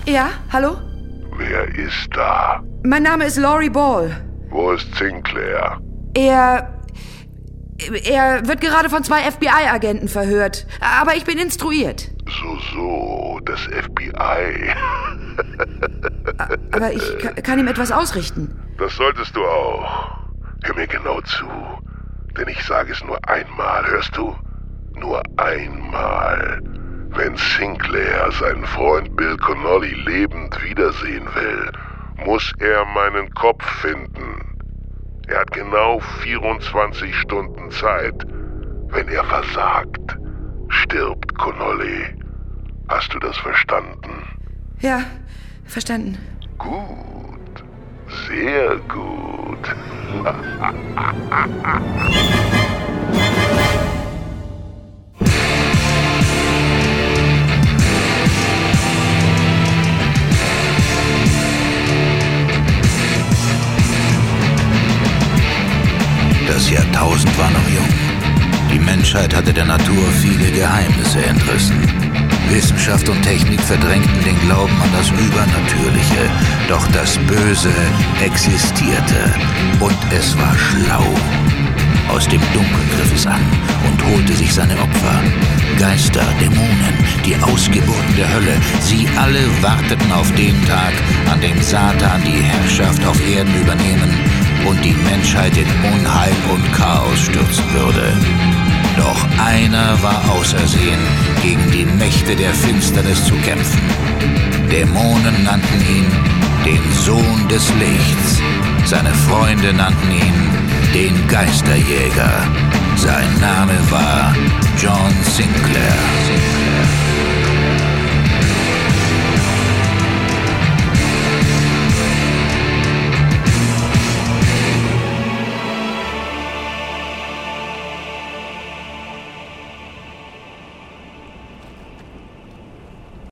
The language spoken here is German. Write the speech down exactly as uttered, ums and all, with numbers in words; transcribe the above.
Ja, hallo? Wer ist da? Mein Name ist Laurie Ball. Wo ist Sinclair? Er... Er wird gerade von zwei F B I-Agenten verhört. Aber ich bin instruiert. So, so, das F B I. Aber ich ka- kann ihm etwas ausrichten. Das solltest du auch. Hör mir genau zu. Denn ich sage es nur einmal, hörst du? Nur einmal. Wenn Sinclair seinen Freund Bill Connolly lebend wiedersehen will, muss er meinen Kopf finden. Er hat genau vierundzwanzig Stunden Zeit. Wenn er versagt, stirbt Connolly. Hast du das verstanden? Ja, verstanden. Gut. Sehr gut. Das Jahrtausend war noch jung. Die Menschheit hatte der Natur viele Geheimnisse entrissen. Wissenschaft und Technik verdrängten den Glauben an das Übernatürliche. Doch das Böse existierte und es war schlau. Aus dem Dunkeln griff es an und holte sich seine Opfer. Geister, Dämonen, die Ausgeburten der Hölle, sie alle warteten auf den Tag, an dem Satan die Herrschaft auf Erden übernehmen und die Menschheit in Unheil und Chaos stürzen würde. Doch einer war ausersehen, gegen die Mächte der Finsternis zu kämpfen. Dämonen nannten ihn den Sohn des Lichts. Seine Freunde nannten ihn den Geisterjäger. Sein Name war John Sinclair. Sinclair.